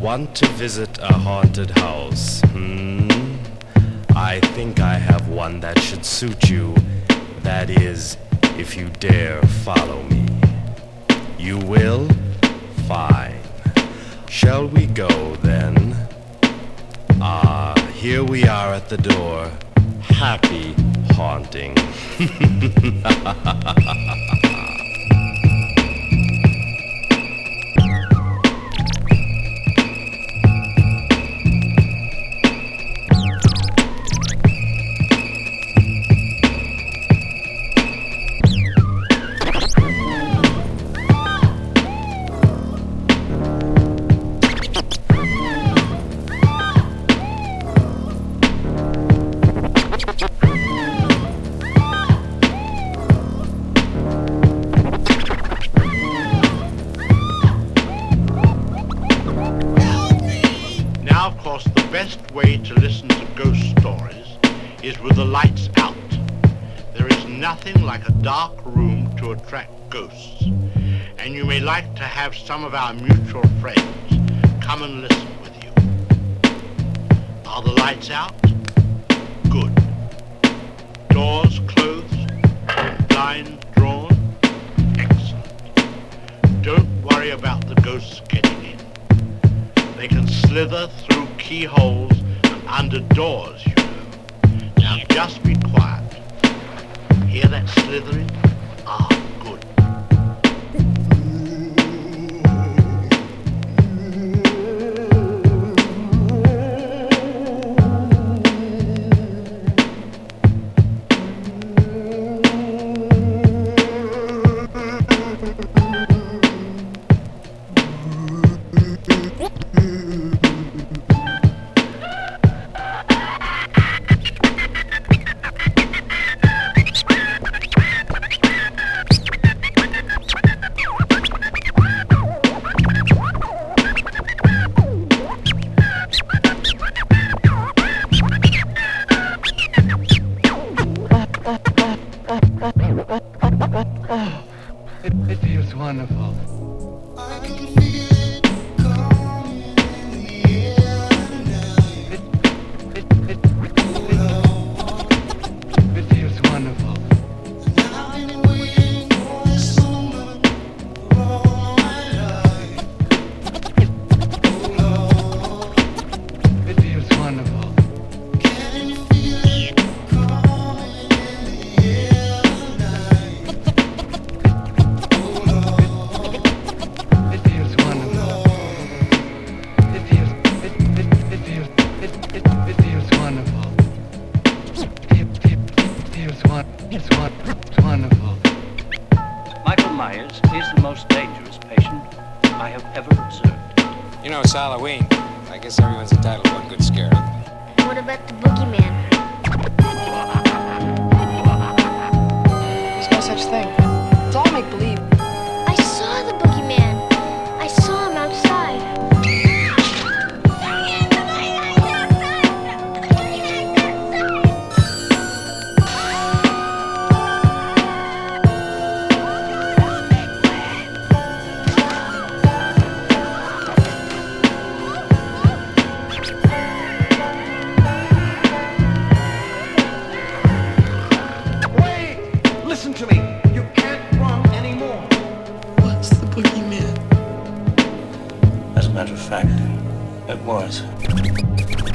want to visit a haunted house? I think I have one that should suit you. That is, if you dare follow me. You will? Fine. Shall we go then? Here we are at the door. Happy haunting. The best way to listen to ghost stories is with the lights out. There is nothing like a dark room to attract ghosts, and you may like to have some of our mutual friends come and listen with you. Are the lights out? Good. Doors closed? Blinds drawn? Excellent. Don't worry about the ghosts getting in. They can slither through keyholes and under doors, you know. Now just be quiet. Hear that slithering? Ah, good. It feels wonderful. I can feel it coming in the air now. It feels wonderful. I've been waiting for this moment for all my life. Oh Lord, It feels wonderful. can you feel it coming in the air tonight? Oh Lord, It feels wonderful. It feels wonderful. It's wonderful. Michael Myers is the most dangerous patient I have ever observed. You know, it's Halloween. I guess everyone's entitled to one good scare. What about the boogeyman? There's no such thing. It's all make-believe. I saw the boogeyman. I saw him outside. Listen to me. You can't run anymore. what's the boogeyman? As a matter of fact, it was.